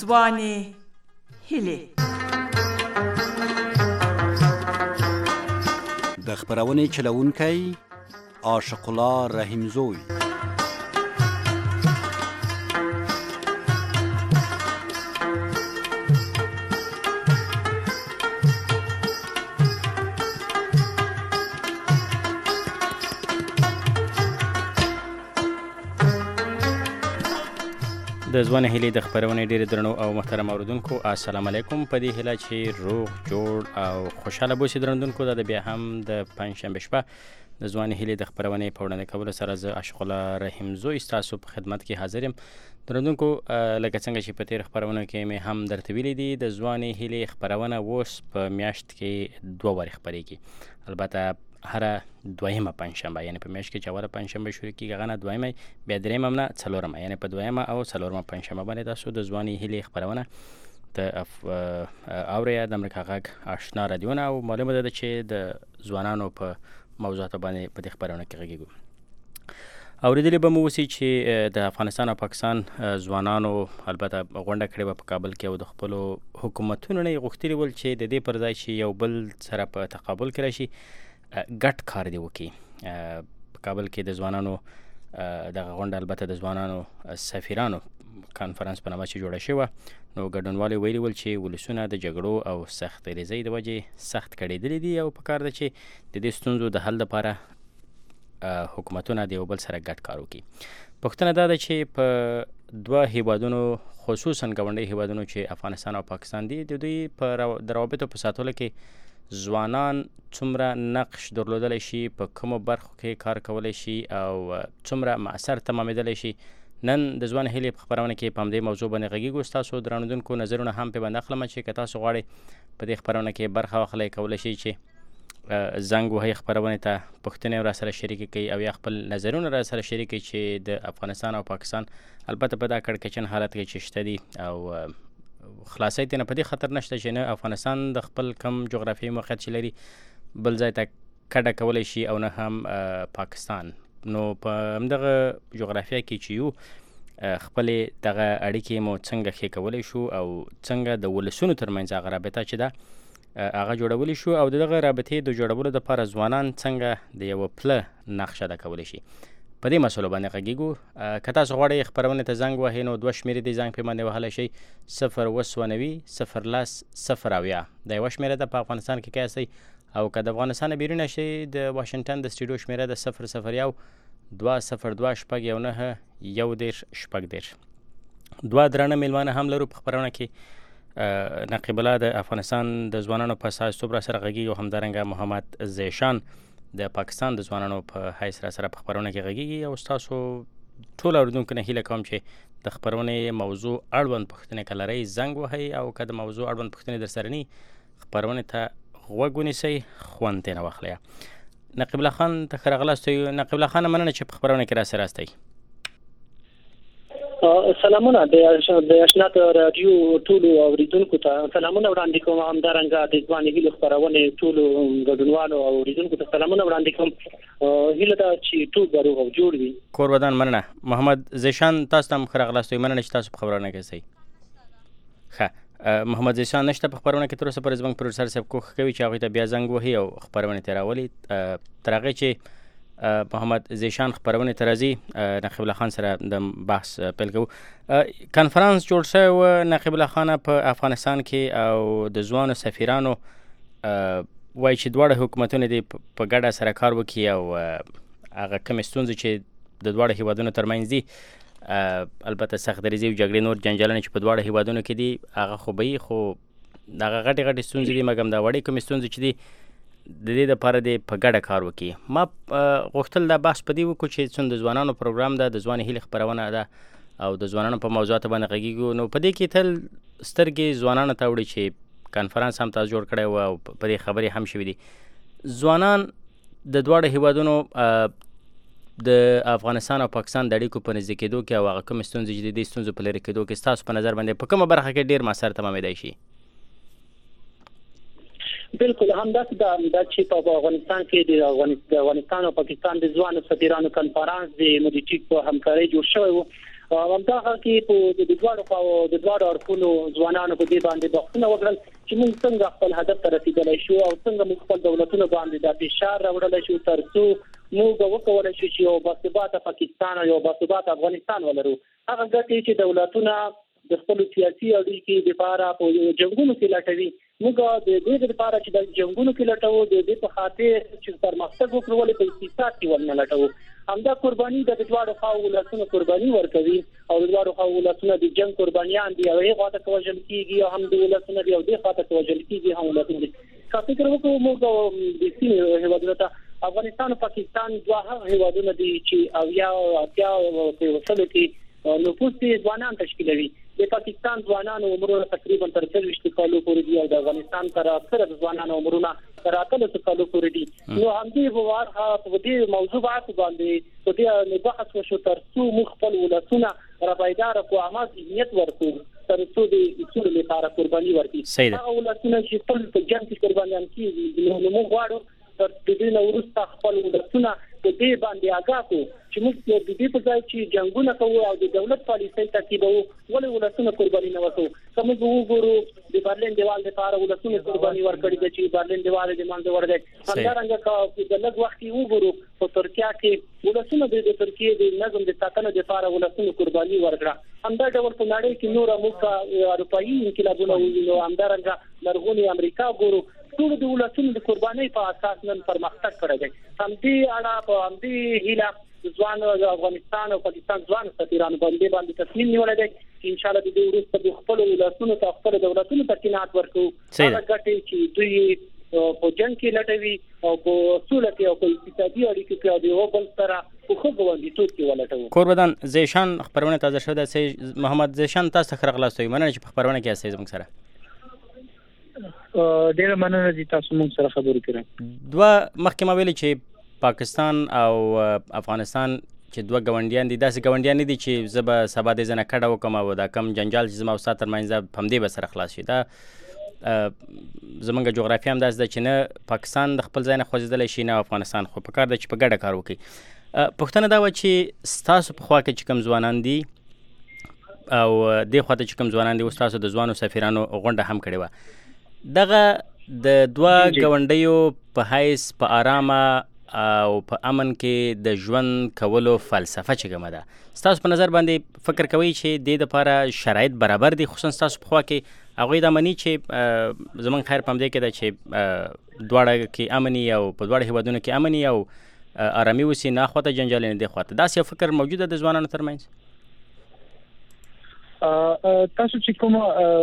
ځوانې هیلې. د خپرونې چلوونکی عاشق الله رحیمزوی. د ځوانې هیلې د خپرونې ډېر درنو او محترم اوریدونکو السلام علیکم. په دې هیله چې روغ جوړ او خوشاله بوسئ درنوونکو. دا د بیا هم د پنجشنبې شپه د ځوانې هیلې د خپرونې په وړاندې کولو سره زه عاشق الله رحیمزوی ستاسو په خدمت کې حاضر یم. درنوونکو لکه څنګه چې په تیر خپرونو کې مې هم درته ویلي دي د ځوانې هیلې خپرونه اوس په میاشت کې 2 وارې خپرېږي. البته هره دویمه پنجشنبه، یعنی په میاشت کې چې اوله پنجشنبه شروع کېږي هغه نه دویمه، بیا درېیمه نه څلورمه، یعنی په دویمه او څلورمه پنجشنبه باندې تاسو د ځوانې هیلې خپرونه د اورئ د امریکا غږ آشنا رادیو نه. او معلومه ده چې د ځوانانو په موضوعاتو باندې په دې خپرونه کې غږیږو. اورېدلې به مو اوسي چې د افغانستان او پاکستان ځوانانو البته غونډه کړې وه په کابل کې او د خپلو حکومتونو نه یې غوښتلي ول چې د دې پر ځای چې یو بل سره په تقابل کې راشي ګډ کار دی وکړي. په کابل کې د ځوانانو دغه غونډه البته د ځوانانو سفیرانو کانفرنس په نامه چې جوړه شوه، نو ګډونوالو ویلي ول چې ولسونه د جګړو او سخت غریزۍ د وجې سخت کړېدلي دي او پکار ده چې د دې ستونزو د حل لپاره حکومتونه د یو بل سره ګډ کار وکړي. پوښتنه دا ده چې په 2 هیوادونو خصوصا ګاونډي هیوادونو چې افغانستان او پاکستان دي د دوی په روابطو په ساتلو کې ځوانان څومره نقش درلودلی شي، په کومو برخو کې کار کولی شي او څومره مؤثر تمامېدلی شي. نن د ځوان هیلې په خپرونه کې په همدې موضوع باندې غږیږو. ستاسو درنودونکو نظرونه هم پې باندې اخلم چې که تاسو غواړئ په دې خپرونه کې برخه واخلئ، کولی شئ چې زنګ وهئ خپرونې ته، پوښتنې را سره شریکې کړئ او یا خپل نظرونه را سره شریک کړئ چې د افغانستان او پاکستان البته په دا کړکېچن حالت کې چې شته دي او خلاصۍ ته نه په دې خطر نشته چې نه افغانستان د خپل کم جغرافیایي موقعیت چې لري بل ځای ته کډه کولی شي او نه هم پاکستان. نو په همدغه جغرافیه کې چې یو خپلې دغه اړیکې مو څنګه ښې کولی شو او څنګه د ولسونو ترمنځ هغه رابطه چې ده هغه جوړولی شو او دغه رابطې د جوړولو دپاره ځوانان څنګه د یوه پله نقش ادا کولی شي. په دې مسلو باندې غږیږو. که تاسو غواړئ خپرونې ته زنګ وهئ نو 2 شمېرې دې زنګ پې باندې وهلی شئ 0 د یوه شمېره ده په افغانستان کې یاستئ او که د افغانستان نه بیرون شئ د واشنګټن د سټوډیو شمېره ده 001-202-119-1 2 درانه میلمانه هم لرو په خپرونه کې. نقیب الله د افغانستان د ځوانانو په استازیتوب را سره غږیږي او همدارنګه محمد زیشان د پاکستان د ځوانانو په حیث را سره په خپرونه کې غږیږي. او ستاسو ټول اورېدونکو نه هیله کوم چې د خپرونې موضوع اړوند پوښتنې که لرئ زنګ وهئ او که د موضوع اړوند پوښتنې در سره نه وي خپرونې ته غوږ ونیسئ، خوند ترې نه واخلئ. نقیب الله خان ته ښه راغلاست. نقیب الله خان مننه چې په خپرونه کې راسره راستئ. سلامونه د آشنا رادیو ټولو اوریدونکو ته سلامونه وړاندې کوم. همدارنګه د ځوانې هیلې خپرونې ټولو ګډونوالو او اوریدونکو ته سلامونه وړاندې کوم. هیله ده چې ټول به روغ او جوړ وي. کور ودان مننه. محمد زیشان تاسو ته هم ښه راغلاست. مننه چې تاسو په خپرونه کې استئ. ښه محمد زیشان نشته په خپرونه کې تر اوسه پورې زموږ پروډوسر صاحب کوښښ کوي چې هغوی ته بیا زنګ وهي او خپرونې ته راولي. تر هغې چې محمد زیشان خپرونې ته راځي نقیب الله خان سره د بحث پیل کوو. کنفرانس جوړ شوی و نقیب الله خان په افغانستان کې او د ځوانو سفیرانو وایي چې دواړه حکومتونه دې په ګډه سره کار وکړي او هغه کومې ستونزې چې د دواړو هیوادونو ترمنځ دي البته سخت دریزې او جګړې نور جنجالونه چې په دواړو هیوادونو کې دي هغه خو به وي، خو دغه غټې ستونزې دي مګم دا وړې کومې ستونزې چې دي د دې دپاره دې په ګډه کار وکړي. ما غوښتل دا بحث په دې وکړو چې څومره د ځوانانو پروګرام ده، د ځوانې هیلې خپرونه ده او د ځوانانو په موضوعاتو باندې غږیږو. نو په دې کې تل سترګې ځوانانو ته وړي چې کانفرنس هم تاسو جوړ کړی و او په دې خبرې هم شوي دي. ځوانان د دواړو هیوادونو د افغانستان او پاکستان د اړیکو په نږدې کېدو کې او هغه کومې ستونزې چې د دې ستونزو په لرې کېدو کې ستاسو په نظر باندې په کومه برخه کې ډېر مؤثر تمامېدی شي؟ بالکل همداسې دا چې په افغانستان کې د افغانستان او پاکستان د ځوانو سفیرانو کنفرانس د مدیټیک په همکارۍ جوړ شوی و همدغه کې په د دواړو اړخونو ځوانانو په دې باندې بحثونه وکړل چې موږ څنګه خپل هدف ته رسیدلی شو او څنګه موږ خپل دولتونو باندې د فشار راوړلی شو ترڅو موږ وکولای شو چې یو باثباته پاکستان او یو باثباته افغانستان ولرو. هغه ګټې چې دولتونه د خپل سیاسي اړیکې لپاره په جنگونو کې لټوي، موږ د دې لپاره چې د جنگونو کې لټوو د دې په خاطر چې پرمختګ وکړو ولې په اقتصاد کې ورنه لټوو. همدا قرباني د دواړو خواو ولسونو قرباني ورکوي او د دواړو خواو ولسونه د جنگ قربانیان دي او هغه خواته توجه کیږي او هم د ولسونو دی او د خواته توجه کیږي هم ولسونه دي. که فکر وکړو موږ د سیمې هیوادونو ته افغانستان او پاکستان دوه هیوادونه دي چې او یا په وسلو کې نفوس ځوانان تشکیلوي. د پاکستان ځوانانو عمرونه تقریبا تر 30 کالو پورې دي او د افغانستان تر اکثره ځوانانو عمرونه تر 30 کالو پورې دي. نو همدې په دې موضوعات باندې په دې بحث وشو ترڅو موږ خپل ولسونه رابایدار او عامه ذهنیت ورکړو ترڅو د اصول لپاره قرباني ورکړي. هغه ولسونه چې خپل په جنګ کې قربانيان کیږي نو موږ غواړو تر دې نو وروسته خپل ولسونه په دې باندې آگاه کو چې موږ د دې په ځای چې جنگونه کوو او د دولت پالیسۍ تعقیبوو ولې ولسونه قرباني نه ورکوو. که موږ وګورو د برلین دیوال لپاره ولسونه قرباني ورکړي دي چې برلین دیوال د منځه وړ دی. همدارنګه که د لږ وخت وګورو په ترکیه کې ولسونه د ترکیې د نظم د ساتنې لپاره ولسونه قرباني ورکړه. همدا ډول په نړۍ کې نور موږ اروپایي انقلابونه وینو، همدارنګه لرغونی امریکا ګورو، ټول د ولسونو د قربانۍ په اساس نن پرمختګ کړی دی. همدې اړه په همدې هیله ځوان د افغانستان او پاکستان ځوان سفیرانو باندې تصمیم نیولی دی چې ان شاء الله د دې وروسته د خپل ولسونو ته خپل دولتونو ته قناعت ورکړو. هغه ګټې چې دوی په جنگ کې لټوي او په سوله کې او په اقتصادي اړیکو کې د یو بل سره په ښه ګاونډیتوب کې ولټوو. کوربدان زیشان خبرونه تازه شوه د محمد زیشان تاسو ته راغلاست. مننه چې په خبرونه کې یاستئ زموږ سره. ډیره مننه چې تاسو موږ سره خبرې کړې. دوه مخکې ما ویلي چې پاکستان او افغانستان چې دوه ګاونډیان دي، داسې ګاونډیان نه دي چې زه به سبا د زنه کډه وکم او دا کم جنجال چې زما او ستا ترمنځ په همدې به سره خلاص شي. دا زمونږ جغرافیه هم داسې ده چې نه پاکستان د خپل ځای نه خوځېدلی شي نه افغانستان، خو په کار ده چې په ګډه کار وکړي. پوښتنه دا وه چې ستاسو په خوا کې چې کوم ځوانان دي او دې خوا ته چې کوم ځوانان دي، اوس تاسو د ځوانو سفیرانو غونډه هم کړې وه. دغه د دوه ګاونډیو په حیث په آرامه او په امن کې د ژوند کولو فلسفه چې کومه ده، ستاسو په نظر باندې فکر کوئ چې دې دپاره شرایط برابر دي، خصوصا ستاسو په خوا کې هغوی دا مني چې زموږ خیر په همدې کې ده چې دواړه کې امن او په دواړه هیوادونو کې امن او آرامي وسي، نه خواته جنجال نه دې خواته، داسې یو فکر موجوده د ځوانانو ترمنځ؟ تاسو چې کوم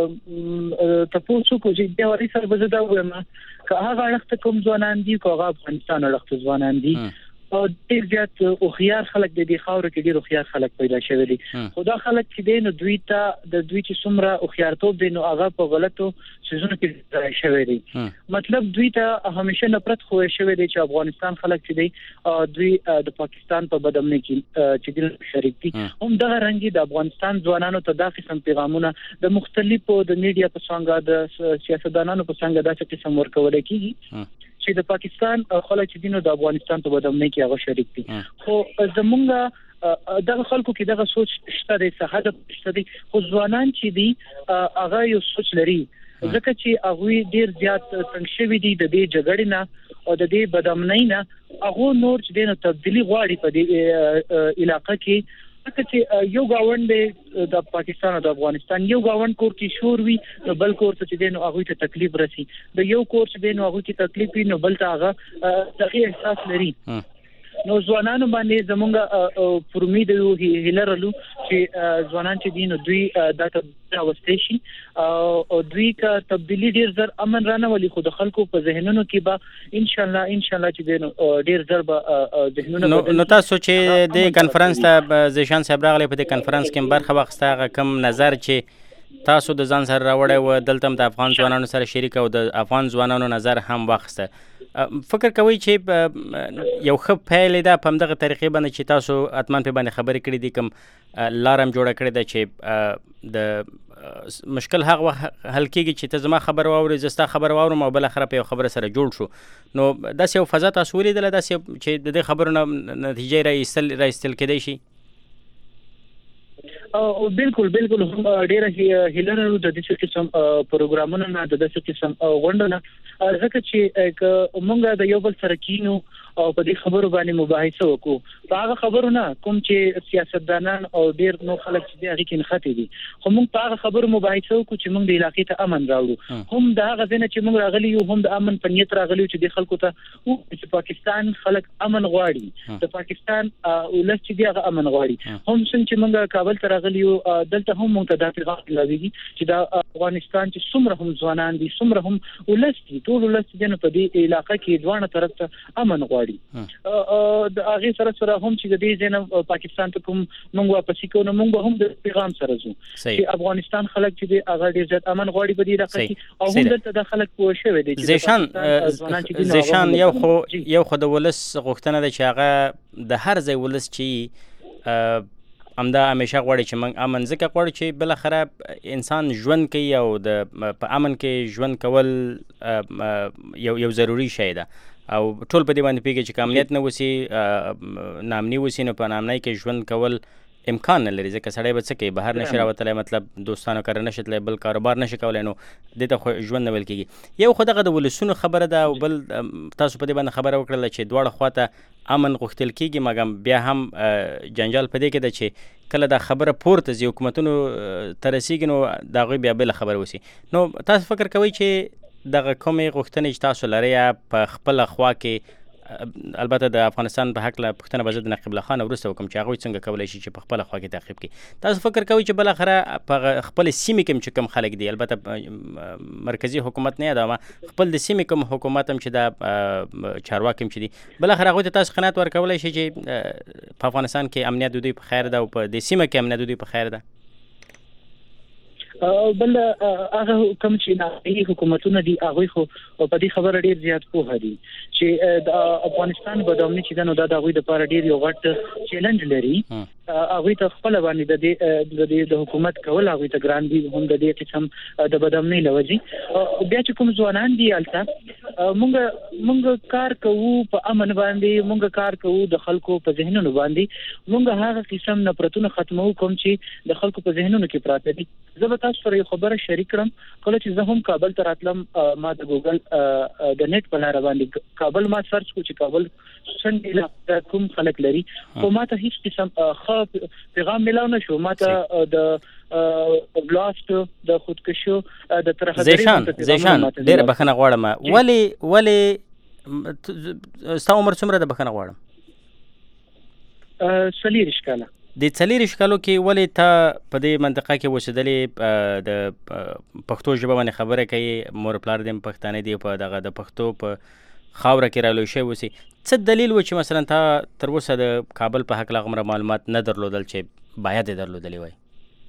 تاسو کو چې د وری سره به دا وایم که هغه اړخ کوم ځوانان دي، که هغه افغانستان اړخ ځوانان دي، او ډیر زیات او خيار خلک د دې خاور کې ډیر خيار خلک پیدا شوي دي. خدا خلک چې دین دوی ته د دوی چې څومره او خيارتوب دي نو هغه په غلطو سيزونو کې شوي دي. مطلب دوی ته همیشه نفرت خو شوي دي چې افغانستان خلک چې دي دوی د پاکستان په بدامنۍ کې چې دل شریک دي. هم دا رنګي د افغانستان ځوانانو ته دا قسم پیغامونه د مختلفو د میډیا په څنګه د سیاستدانانو په څنګه داسې قسم ورکول کیږي چې د پاکستان خلک چې دینو د افغانستان په بدامنۍ کې هغه شریک دي. خو زمونږ دغه خلکو کې دغه سوچ شته دی، هدف شته دی، خو ځوانان چې دي هغه یو سوچ لري ځکه چې هغه ډیر زیات څنګه شوی دي د دې جګړې نه او د دې بدامنۍ نه، هغه نور چې دینو تبدیلی غواړي په دې علاقې کې. ځکه چې یو گاوند د پاکستان او د افغانستان یو گاوند کور کې شور وي نو بل کور ته چې دینو هغه ته تکلیف رسی، د یو کور چې دینو هغه ته تکلیف وي نو بل ته هغه دغه احساس لري. نو ځوانانو باندې زمونږ پر امید یو هیلرلو چې ځوانان چې دینو دوی د تبدیل واستي شي او دوی کا تبدیلی ډیر زر امن رانه ولي خو د خلکو په ذهنونو کې به ان شاء الله چې دینو ډیر زر به ذهنونو نو تاسو چې د کانفرنس ته زیشان صاحب راغلی په دې کانفرنس کې برخه واخسته، کم نظر چې تاسو د ځان سره راوړی و دلته د افغان ځوانانو سره شریک او د افغان ځوانانو نظر هم واخسته، فکر کوي چې یو ښه پیل ده په همدغه طریقې باندې چې تاسو اتمن په باندې خبرې کړې دي، کوم لارم جوړه کړې ده چې د مشکل هغه وخت حل کېږي چې ته زما خبر واورې زه ستا خبر واورم او بالاخره په یو خبره سره جوړ شو. نو داسې یو فضا تاسو ولیدله داسې چې د دې خبرو نه نتیجې را ایستل کېدی شي؟ او بالکل هم ډیره هیلنه د دې قسم پروګرامونه نه د دې قسم غونډه ځکه چې موږ د یو بل سره کینو او په دې خبرو باندې مباحثه وکړو په هغه خبرو نه کوم چې سیاستدانان او ډیر نو خلک چې هغه کې نخته دي خو موږ په هغه خبرو مباحثه وکړو چې موږ د علاقې ته امن راوړو هم د هغه ځنه چې موږ راغلي یو هم د امن په نیت راغلي چې د خلکو ته او چې پاکستان خلک امن غواړي د پاکستان ولس چې هغه امن غواړي هم څنګه موږ کابل ته راغلي یو دلته هم موږ ته د پیغام لوي چې د افغانستان چې څومره هم ځوانان دي څومره هم ولس دي ټول ولس دي په دې علاقې کې دوه طرف ته امن غواړي د هغه سره هم چې د دې ځنه پاکستان ته کوم موږ واپس کوو موږ هم د پیغام سره زو چې افغانستان خلک چې هغه ډیر ځات امن غواړي په دې علاقې کې او هم دلته د خلک پوه شوی دي چې زیشان یو خو د ولس غوښتنه ده چې هغه د هر ځای ولس چې همدا همیشه غواړي چې موږ امن ځکه غواړي چې بل اخره انسان ژوند کوي او په امن کې ژوند کول یو ضروری شی ده او ټول په دې باندې پیږي چې امنیت نه وسی نامني وسی نو په نامنۍ کې ژوند کول امکان نه لري ځکه سړی به څه کوي بهر نشي راوتلی مطلب دوستانو کار نشي تللی بل کاروبار نشي کولی نو دې ته خو ژوند نه ویل کېږي یو خو دغه د ولسونو خبره ده او بل تاسو په دې باندې خبره وکړله چې دواړه خواته امن غوښتل کېږي مګر بیا هم جنجال په دې کې ده چې کله دا خبره پورته ځي حکومتونو ته رسېږي نو د هغوی بیا بله خبره وسي نو تاسو فکر کوئ چې دغه کومې غوښتنې چې تاسو لرئ په خپله خوا کې البته د افغانستان په هکله پوښتنه به زه د نقیب الله خان وروسته وکړم چې هغوی څنګه کولی شي چې په خپله خوا کې تعقیب کړي تاسو فکر کوئ چې بالاخره په خپلې سیمې کې هم چې کوم خلک دي البته مرکزي حکومت نه یادومه خپل د سیمې کوم حکومت هم چې دا چارواکي هم چې دي بالاخره هغوی ته تاسو قناعت ورکولی شي چې په افغانستان کې امنیت د دوی په خیر ده او په دې سیمه کې امنیت د دوی په خیر ده بل هغه کوم چې ناحیه حکومتونه دي هغه خو په دې خبره ډیر زیات پوهه دي چې د افغانستان بدامني چې نو د هغه لپاره ډیر یو غټ چیلنج لري هغه ته خپل باندې د حکومت کول هغه ته ګران دي هم د دې قسم د بدامني لوجي بیا چې کوم ځوانان دي البته مونږ کار کوو په امن باندې مونږ کار کوو د خلکو په ذهنونو باندې مونږ هغه قسم نفرتونه ختمو کوم چې د خلکو په ذهنونو کې پراته دي زه به تاسو سره یو خبره شریک کړم کله چې زه هم کابل ته راتلم ما د ګوګل د نت په لار باندې کابل ما سرچ کو چې کابل څنګه کوم خلک لري خو ما ته هیڅ قسم پیغام ملاو نشو ما ته د بلاست د خودکشو د ترهګرۍ زیشان ډیره بخښنه غواړم ولې ستا عمر څومره د بخښنه غواړم 40 کاله د 40 کالو کې ولې ته په دې منطقه کې اوسېدلې د پښتو ژبه باندې خبره کوي مور پلار دې پښتانه دي په دغه د پښتو په خاوره کې رالوی شوی اوسې څه دلیل و چې مثلا تا تر اوسه د کابل په هکله هغومره معلومات نه درلودل چې باید یې درلودلی وای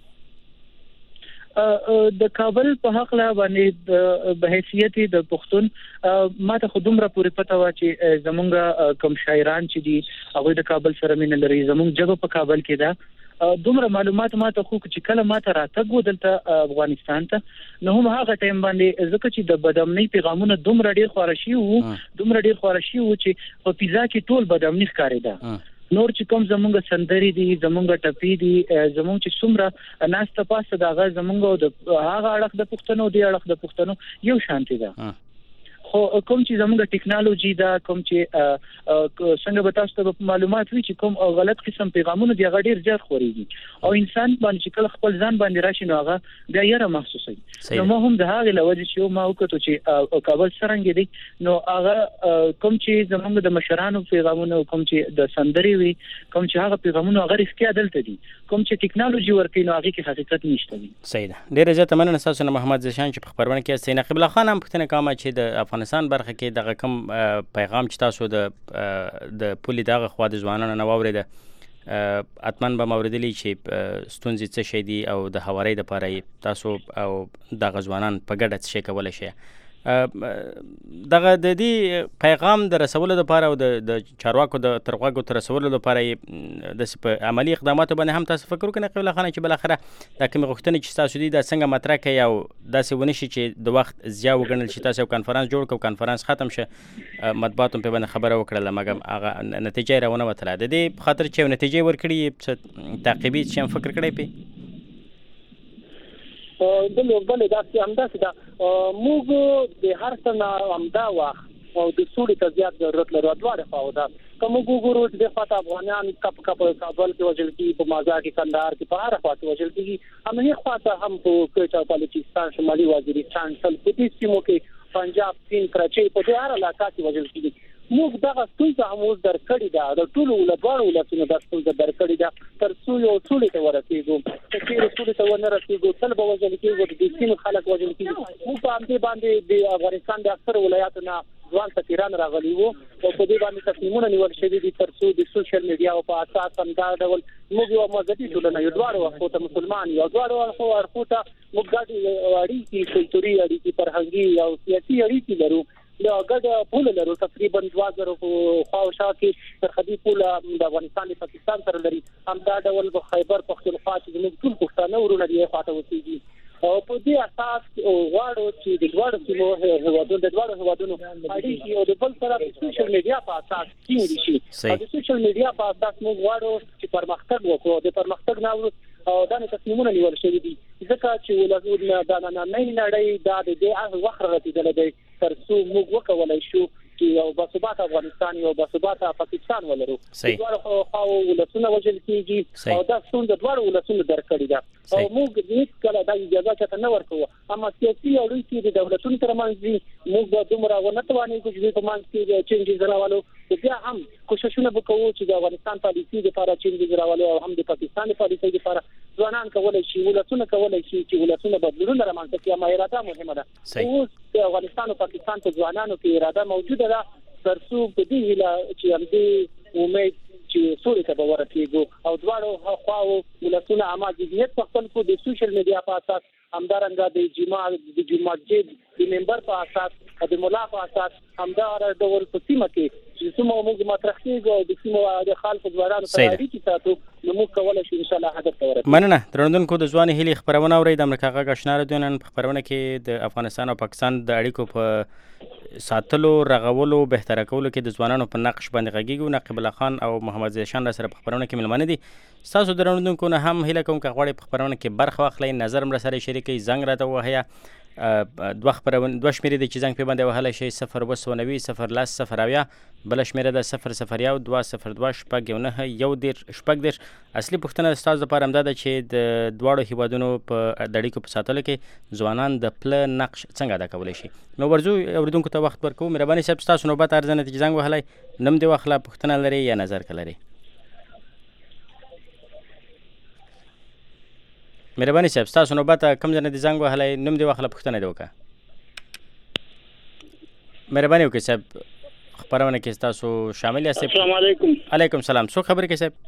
د کابل په حقله باندې د حیثیت د پښتون ما ته خودمره پورې پته و چې زمونږ کوم شاعران چې دي هغه د کابل سره مینه لري زمونږ جګو په کابل کې ده دومره معلومات ما ته خو چې کله ما ته راتګ دلته افغانستان ته نو هم هغه ټایم باندې ځکه چې د بدامنۍ پیغامونه دومره ډیر خورشي وو چې په پیزا کې ټول بدامنۍ ښکارېده نور چې کوم زمونږ سندري دي زمونږ ټپي دي زمونږ چې څومره ناسته پاسته دغه زمونږ د هغه اړخ د پښتنو دی اړخ د پښتنو یو شانتي ده خو کوم چې زمونږ ټیکنالوژي دا کوم چې څنګه به تاسو ته معلومات وي چې کوم غلط قسم پیغامونه دی هغه ډیر زیات خوريږي او انسان باندې چې کله خپل ځان باندې راشي نو هغه بیا یې محسوسوي نو ما هم د هغه لوجه چې ما وکړو چې کابل څنګه دی نو هغه کوم چې زمونږ د مشرانو پیغامونه کوم چې د سندري وي کوم چې هغه پیغامونه هغه رښتیا دلته دي کوم چې ټیکنالوژي ورکې نو هغه کې حقیقت نشته دی صحیح ده ډیره زیاته مننه تاسو نه محمد زیشان چې په خبرونه کې استینه نقیب الله خان هم پښتنه کومه چې د افغانستان برخه کې دغه کوم پیغام چې تاسو د پولي دغه خوا د ځوانانو نه واورېده اتمن به موردلی چې ستونزې څه شي دي او د هوارۍ دپاره تاسو او دغه ځوانان په ګډه څه شی کولی شي دغه د دې پیغام د رسولو لپاره او د چارواکو د تر غوږو ته رسولو لپاره یې داسې په عملي اقداماتو باندې هم تاسو فکر وکړئ نقیب الله خانه چې بالاخره دا کومې غوښتنې چې ستاسو دي دا څنګه مطرح کړئ او داسې ونه شي چې د وخت ضیاع وګڼل شي. تاسو یو کنفرانس جوړ کړو، کنفرانس ختم شه، مطبوعاتو هم پرې باندې خبره وکړله مګر هغه نتیجه یې راونه وتله. د دې په خاطر چې یو نتیجه ورکړي څه تعقیبي څه هم فکر کړی پې؟ بله داسې همداسې ده موږ د هر څه نه همدا وخت او د سولې ته زیات ضرورت لرو. دواړه خواوې ده که موږ وګورو چې د خواته افغانان کپ کابل کې وژل کېږي، په مازار کې کندهار کې، په هره خوا کې وژل کېږي، همدې خواته هم په کوټه او بلوچستان، شمالي وزیرستان، په دې سیمو کې پنجاب، سیند، کراچۍ، په دې هر علاقه کې وژل کېږي. موږ دغه ستونزه هم اوس درکړې ده، د ټولو دواړو ولسونو دا ستونزه درکړې ده تر څو یو سولې ته ورسېږو. که چېرې سولې ته ونه رسېږو تل به وژل کېږو، د سیمې خلک وژل کېږي. موږ په همدې باندې د افغانستان د اکثرو ولایاتو نه ځوان سفیران راغلي وو او په دې باندې تصمیمونه نیول شوي دي تر څو د سوشل میډیا په اساس همدا ډول موږ یو مذهبي ټولنه یو، دواړو اړخو ته مسلمان یو، دواړو اړخو ته موږ ګډې اړیکې، کلتوري اړیکې، فرهنګي او سیاسي اړیکې لرو. د ګډ پول لرو تقریبا 2000 خواوشا کې سرحدي پول د افغانستان او پاکستان سره لري. همدا ډول په خیبر پختونخوا چې موږ ټول پښتانه ورونه دي خواته اوسېږي او په دې اساس غواړو چې د دواړو سیمو هیوادونو اړیکې او د بل سره د سوشل میډیا په اساس ټینګ شي. او د سوشل میډیا په اساس موږ غواړو چې پرمختګ وکړو. د پرمختګ نه او دا تصمیمونه نیول شوي دي ځکه چې ولادت د نننۍ نړۍ دا د دې وخت رسیدلی دی تر څو موږ وکولای شو چې یو باثباته افغانستان یو باثباته پاکستان ولرو. دواړو خواو ولسونه وژل کېږي او دا ستونزه دواړو ولسونو درکړې ده او موږ هېڅکله دا اجازه چاته نه ورکوو. اما سیاسي اړیکې د دولتونو ترمنځ دي، موږ به دومره ونه توانېږو چې په منځ کې چینجز راولو. بیا هم کوششونه به کوو چې د افغانستان پالیسي لپاره چینجز راولو او هم د پاکستان پالیسي لپاره ځوانان کولی شي، ولسونه کولی شي چې ولسونه بدلونونه رامنځته کړي. اما اراده مهمه ده. اوس د افغانستان او پاکستان په ځوانانو کې اراده موجوده ده تر څو په دې هیله چې همدې امید چې سولې ته به ورسېږو او دواړو خواو ولسونه اما ذهنیت په خپل کو د سوشل میډیا په اساس، همدارنګه د مسجد د منبر په اساس، د مولا په اساس، همدا ډول په سیمه کې چې څومره موږ مطرح کېږو او د سیمو د خلکو ځوانانو سره اړیکې ساتو نو موږ کولی شو انشاءالله هدف ته ورسېږو. مننه. درنوونکو د ځوانې هیلې خپرونه اورئ. د امریکا غږ اشنا راډیو نن په خپرونه کې د افغانستان او پاکستان د اړیکو په ساتلو، رغولو، بهتره کولو کې د ځوانانو په نقش باندې غږیږو. نقیب الله خان او محمد زیشان را سره په خپرونه کې ملمانه دي. ستاسو درنوونکو نه هم هیله کوم که غواړئ په خپرونه کې برخه واخلئ، نظر هم را سره شریک کړئ، زنګ راته ووهئ. دوه شمېرې دي چې زنګ پرې باندې وهلی شئ: 0 0 بله شمېره ده 0 0 2 02 شپږ 9 1 10. اصلي پوښتنه ستاسو لپاره همدا ده چې د دواړو هیوادونو په د اړیکو په ساتلو کې ځوانان د پله نقش څنګه ادا کولی شي. نو ورځو اورېدونکو ته وخت ورکوو. مهرباني صاحب ستاسو نوبت ارزنه چې زنګ وهلی، نوم دې واخله، پوښتنه لرئ یا نظر که لرئ؟ مهرباني صاحب ستاسو نوبت کوم ځای نه دې زنګ وهلی، نوم دې واخله، پوښتنه دې وکړه. مهرباني وکړئ صاحب، خپرونه کې ستاسو شامل یاست. السلام علیکم. علیکم سلام. څوک خبرې کوي صاحب؟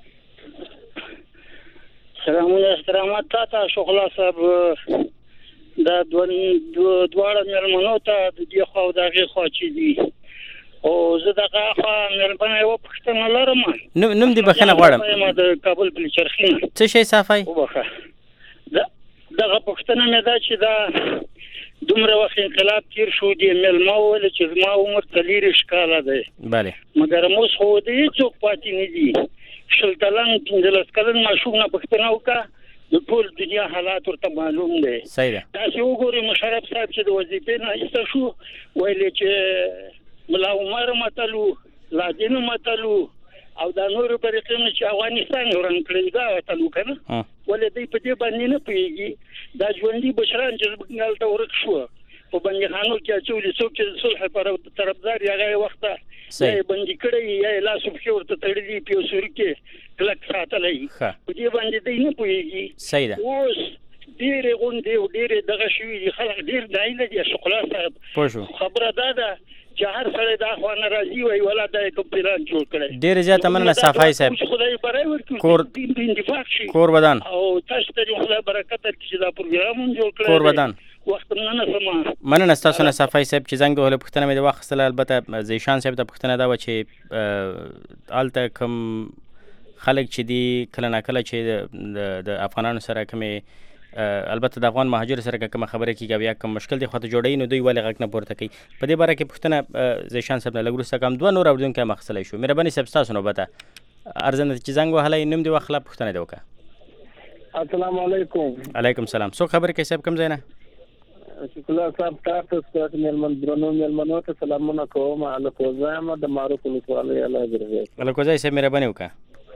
سلامونه احترامات تا شغله صاحب. دا دواړه مېلمنو ته د دې خوا او د هغې خوا چې دي او زه دغه خوا مېلمنه یوه پوښتنه لرم. نوم دې بخښنه غواړم. د کابل پلچرخي نه. څه شی صافی؟ وبخښه. دغه پوښتنه مې دا چې دا دومره وخت انقلاب تیر شو، دې مېلمه وویل چې زما عمر 40 کاله دی. بله. مګر اوس خو د هېڅوک پاتې نه دي. 20 کلن 15 کلن ماشوم نه پوښتنه وکړه، د ټول دنیا حالات ورته معلوم دی. صحیح ده. تاسې وګورئ مشرف صاحب چې د وظیفې نه ایسته شو، ویل چې ملا عمر متلو، لادین متلو او دا نور طریقې چې افغانستان وران کړی دا تلو کنه، ولې دوی په دې باندې نه پوهېږي. دا ژوندي بشران چې زموږ هلته ورک شو په بندیخانو کې اچولي، څوک چې د صلح طرفدار یې هغه یې وخته یا یې بندي کړی یا یې لاس پښې ورته تړلي په یو سوري کې کلک ساتلی، په دې باندې دوی نه پوهېږي. صحیح ده. اوس ډېرې غونډې او ډېرې دغه شوي دي، خلک ډېر ناهیله دي. شقلا صاحب خبره دا ده چې هر سړی دا خوا نه راځي وایي ولا دا یې کوم پلان جوړ کړی. ډېرې زیاته مننه صافی صاحب. خدای برای ورکړي، دین انتفاق شي کور ودان او تاسو ته خدای برکت درکړي چې دا پروګرام هم جوړ کړی. کور ودان وخت مننه سم. مننه ستاسو نه صفای صاحب چې زنګ وهله پوښتنه مې د واخیستله. البته زیشان صاحب ته پوښتنه دا وه چې هلته کوم خلک چې دي کله ناکله چې د افغانانو سره کومې البته د افغان مهاجر سره کومه خبره کېږي او یا کوم مشکل دی خواته جوړوي نو دوی ولې غږ نه پورته کوي. په دې باره کې پوښتنه زیشان صاحب نه لږ وروسته کوم. دوه نور اورېدونکي هم اخیستلی شو. مهرباني صاحب ستاسو نوبته ارزنده چې زنګ وهلی نوم دې واخله پوښتنه دې وکړه. السلام علیکم. علیکم سلام. څوک خبرې کوي صاحب کوم ځای نه؟ شکر صاحب تاسو ستاسو درنو مېلمنو ته سلامونه کوم. الکوزا یم د معروف ولسوالۍ علاوه. الکوزا صاحب مهرباني وکړه.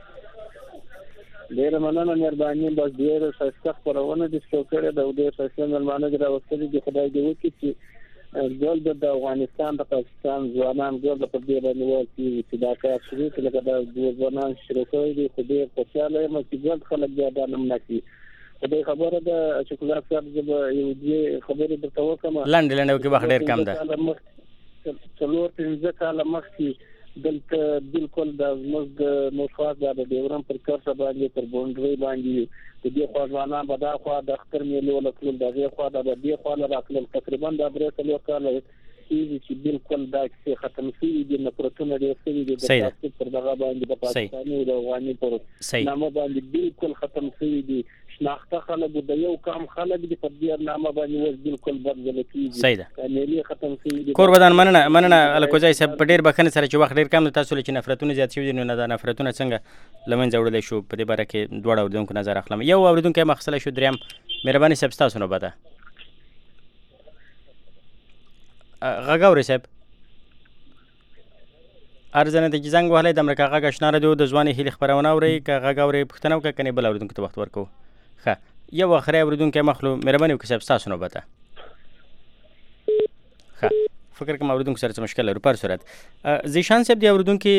ډېره مننه مهرباني. بس ډېره ښایسته خپرونه دې شروع کړې ده او ډېر ښایسته مېلمانه دې راوستلي دي. خدای دې وکړي چې ګل د افغانستان د پاکستان ځوانان ګل په دې باندې وایي چې دا کار شروع کړي لکه دا ځوانان شروع کړي دي. خو ډېر خوشحاله یم چې ګل خلک بیا دا نمونه کړي. خدای خبره ده چې کله صاحب زه به یو دې خبرې درته وکړم. لنډې وکړي وخت ډېر کم ده. 4-5 کاله مخکې دلته بالکل د زموږ د موخواز د ډیورم پر کرښه باندې تر بونډري باندې د دې خوا ځوانان به دا خوا د اختر میلې ولکل د دې خوا د دې خوا راکل تقریبا د برېټلو کال چې بالکل دا چې ختم شي د نفرتونو د سړي د تاسو پر دغه باندې د پاکستاني او د افغاني پر نامه باندې بالکل ختم شي دي. شناخته خلک د یو کام خلک د په دې نامه باندې وځ بالکل بدل کیږي. صحیح ده. میلې ختم شي دي. قربان مننه الکوزای صاحب په ډیر بخښنې سره چې وخت ډیر کم تاسو چې نفرتونه زیات شوي دي نو دا نفرتونه څنګه لمنځه وړلی شو په دې باره کې دواړه اورېدونکو نظر اخلم. یو اورېدونکی مخصله شو دریم مهرباني صاحب ستاسو نوبته. غږ اورئ صاحب؟ ارزنه د چې زنګ وهلی د امریکا غږ اشنا راډیو د ځوانې هیلې خپرونه اورئ. که غږ اورئ پوښتنه وکړه کنې بل اورېدونکو ته وخت ورکوو. ښه یو اخری اورېدونکی مخلو مهرباني وکړئ صاحب ستاسو نوبته. ښه فکر کوم اورېدونکو سره څه مشکل لرو. پر صورت زیشان صاحب د اورېدونکي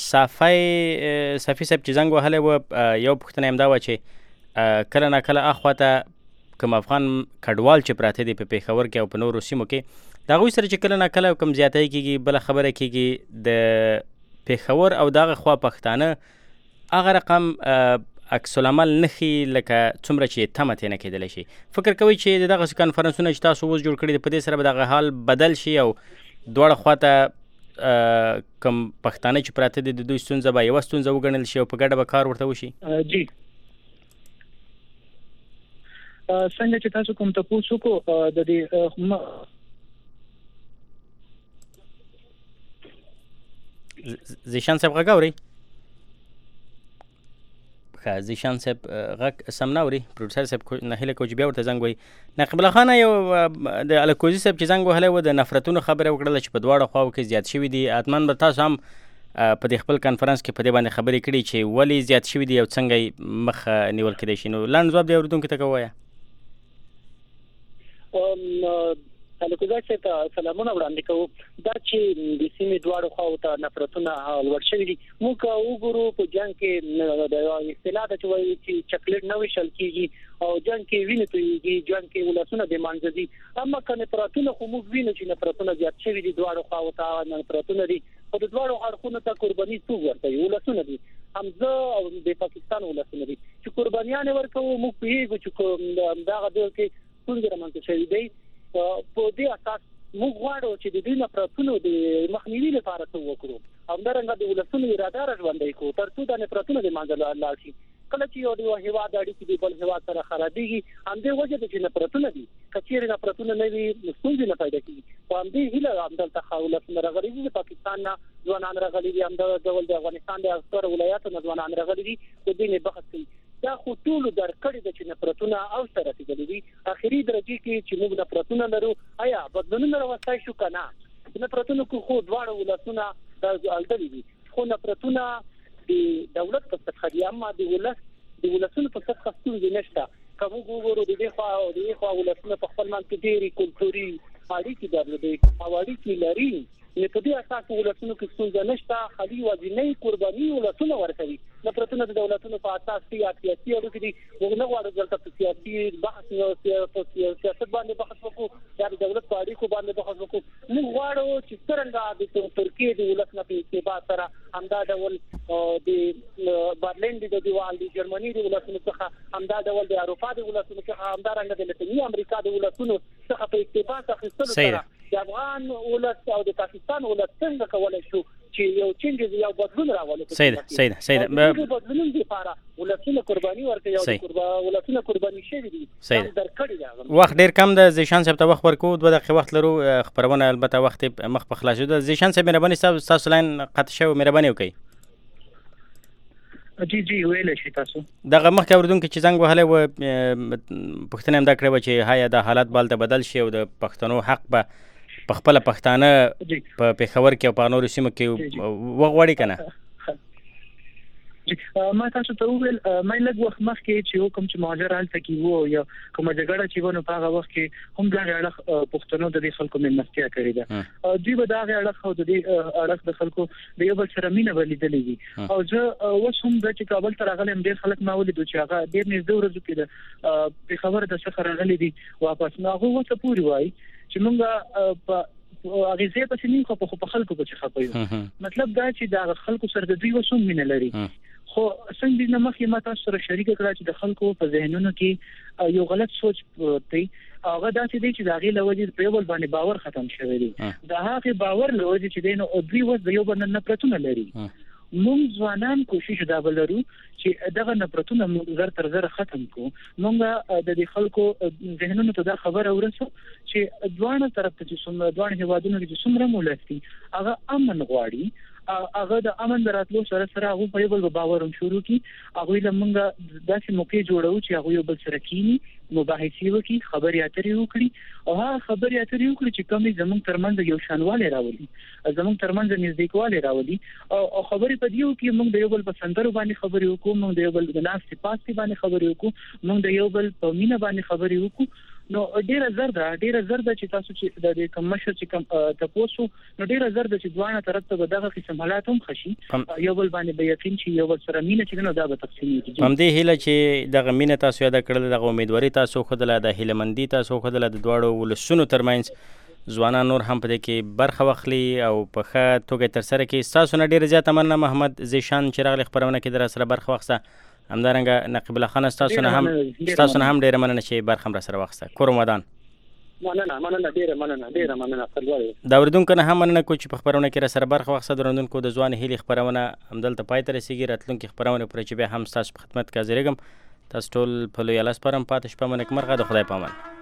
صفي صاحب چې زنګ وهلی و یو پوښتنه همدا وه چې کله ناکله اخواته کوم افغان کډوال چې پراته دي په پېښور کې او په نورو سیمو کې د هغوی سره چې کله ناکله کوم زیاتی کېږي بله خبره کېږي د پېښور او دغه خوا پښتانه هغه رقم عکس العمل نښي لکه څومره چې تمه ترې نه کېدلی شي. فکر کوئ چې د دغسې کنفرانسونه چې تاسو اوس جوړ کړي دي په دې سره به دغه حال بدل شي او دواړه خواته کوم پښتانه چې پراته دي د دوی ستونزه به یوه ستونزه وګڼل شي او په ګډه به کار ورته وشي؟ جی څنګه چې تاسو کوم تاسو کو د دې زیشان صاحب غږ اورئ؟ ښه زیشان صاحب غږ سم نه اوري. پروډوسر صاحب نه هیله کوو چې بیا ورته زنګ وایي. نقیب الله خانه یو د الکوزي صاحب چې زنګ وهلی و د نفرتونو خبره وکړله چې په دواړو خواو کې زیات شوي دي. حتما به تاسو هم په دې خپل کنفرانس کې په دې باندې خبرې کړي چې ولې زیات شوي دي او څنګه یې مخ نیول کېدی شي. نو لنډ ځواب دې اورېدونکي ته ووایه. الکوزای ته سلامونه وړاندې کوو. دا چې د سیمې دواړو خواو ته نفرتونه لوړ شوي دي. موږ وګورو په جنګ کې د اصطلاح ده چې وایي چې چاکلیټ نه ویشل کېږي او جنګ کې وینې تویېږي، جنګ کې ولسونه د منځه ځي. اما که نفرتونه خو موږ وینو چې نفرتونه زیات شوي دي دواړو خواو ته نفرتونه دي. خو د دواړو اړخونو ته قرباني څوک ورکوي؟ ولسونه دي. حمزه او د پاکستان ولسونه دي چې قربانیان ورکوو. موږ پوهېږو چې دغه ډول کې ستونزې رامنځته شوي دی. په دې اساس موږ غواړو چې د دې نفرتونو د مخنیوي لپاره څه وکړو. همدارنګه د ولسونو اراده را ژوندۍ کړو تر څو د نفرتونو د منځه لاړ شي. کله چې یو هېواد اړیکې د بل هېواد سره خرابېږي همدې وجه ده چې نفرتونه دي. که چېرې نفرتونه نه وي ستونزې نه پیدا کېږي. په همدې هیله همدلته ولسونه راغلي دي. د پاکستان نه ځوانان راغلي دي، همدغه ډول د افغانستان د اکثرو ولایاتو نه ځوانان راغلي دي. په دې نه بحث کوي. دا خو ټولو درک کړي ده چې نفرتونه اوج ته رسېدلي دي. اخري درجې کې چې موږ نفرتونه لرو آیا بدلونونه راوستی شو که نه؟ نفرتونو کې خو دواړه ولسونه الدلي دي. خو نفرتونه د دولت په سطحه دي، اما د ولسونو په سطحه ستونزې نشته. که موږ وګورو د دې خوا او د دې خوا ولسونه په خپل منځ کې ډېرې کلتوري اړیکې درلودې او اړیکې لري. نو په دې اساس ولسونو کې ستونزه نشته. خالي یوازینۍ قرباني ولسونه ورکوي. نفرتونه د دولتونو په اساس سیاسي اړیکې دي. موږ نه غواړو دلته په سیاسي بحث سیاست باندې بحث وکړو یا د دولت په اړیکو باندې بحث وکړو. موږ غواړو چې څرنګه د ترکیې د ولس نه په اتباع سره همدا ډول د برلین د دیوال د جرمني د ولسونو څخه همدا ډول د اروپا د ولسونو څخه همدارنګه د لاتینې امریکا د ولسونو څخه په اقتباس اخیستلو سره د افغان ولس او د پاکستان ولس څنګه کولای شو چې یو چینج یو بدلون راولي. صحیح بدلون لپاره ولسونه قرباني ورکړي او ولسونه قرباني شوي دي درکړي دا وخت ډیر کم د زیشان صاحب ته وخت ورکو 2 دقیقې وخت لرو خبرونه البته وخت مخ په خلاص شو. زیشان صاحب مهرباني تاسو لاین قطع شو مهرباني وکړئ. جی ویل شي تاسو دغه مخکې اوریدونکو چې زنګ وهلی و پوښتنه هم دا کړې وه چې هایا د حالات بالته بدل شي او د پښتنو حق به په خپله پښتانه په پېښور کې او په نورو سیمو کې وغواړي که نه؟ ما تاسو ته وویل مې لږ وخت مخکې چې کوم چې مهاجر هلته کې وو یا کومه جګړه چې وه نو په هغه وخت کې هم دغه اړخ پښتنو د دې خلکو مېلمستیا کړې ده. دوی به د هغې اړخ او د دې اړخ د خلکو د یو بل سره مینه به لیدلې وي. او زه اوس هم دا چې کابل ته راغلی یم ډېر خلک ما ولیدو چې هغه ډېر نږدې ورځو کې د پېښور د څخه راغلي دي واپس. نو هغوی اوسه پورې وایي چې موږ په اغیزې پسې نه خو په خلکو پسې خپه یو. مطلب دا چې د خلکو سره د دوی اوس هم مینه لري. خو څنګه د مخکې ما تاسو سره شریکه کړه چې د خلکو په ذهنونو کې یو غلط سوچ دی. هغه داسې دی چې د هغې له وجې په یو بل باندې باور ختم شوی دی. د هغې باور له وجې چې دی نو دوی اوس د یو بل نه نفرتونه لري. موږ ځوانان کوشش دا به لرو چې دغه نفرتونه موږ زر تر زره ختم کړو. موږ د دې خلکو ذهنونو ته دا خبره ورسو چې دواړه طرف ته چې دواړه هېوادونو کې چې څومره مولس دي هغه امن غواړي. هغه د امن د راتلو سره هغوی په یو بل باور هم شروع کړي. هغوی له موږ داسې موقع جوړو چې هغوی یو بل سره کینی مباحثې وکړي خبرې اترې وکړي او هغه خبرې اترې وکړي چې کومې زموږ ترمنځ یو شانوالی راولي زموږ ترمنځ نږدېکوالی راولي او خبرې په دې وکړي موږ د یو بل په سندرو باندې خبرې وکړو موږ د یو بل د ناستې پاستې باندې خبرې وکړو موږ د یو بل په مینه باندې خبرې وکړو. نو ډیره زر ده چې تاسو چې د کوم مشر چې کوم تاسو نو ډیره زر ده چې ځوانه طرف ته دغه قسم حالات هم خشي یو بل باندې به یقین چې یو بل سره مینه چې نو دا به تقسیم کیږي. هم دې هیله چې دغه مینه تاسو یاد کړل دغه امیدواري تاسو خدله د هیلمندي تاسو خدله د دواړو ولسونو ترمنځ ځوانان نور هم په دې کې برخه واخلي او په ښه توګه ترسره کړي. ستاسو نه ډیره زیاته مننه محمد زیشان چې راغلی خپرونه کې در سره برخه واخیسته. همدارنګه نقیب الله خان ستاسو نه هم ډیره مننه چې برخه هم را سره واخیسته. کور ودان. مننه ډیره مننه دا اوریدونکو نه هم مننه کوم چې په خپرونه کې را سره برخه واخیسته. د اوریدونکو د ځوان هیلې خپرونه همدلته پای ته رسیږي. راتلونکي خپرونه پورې چې بیا هم ستاسو په خدمت کې حاضرېږم. تاسو ټول په لوی الله سپارم. پاتې شپه مو نیکمرغه. د خدای په امان.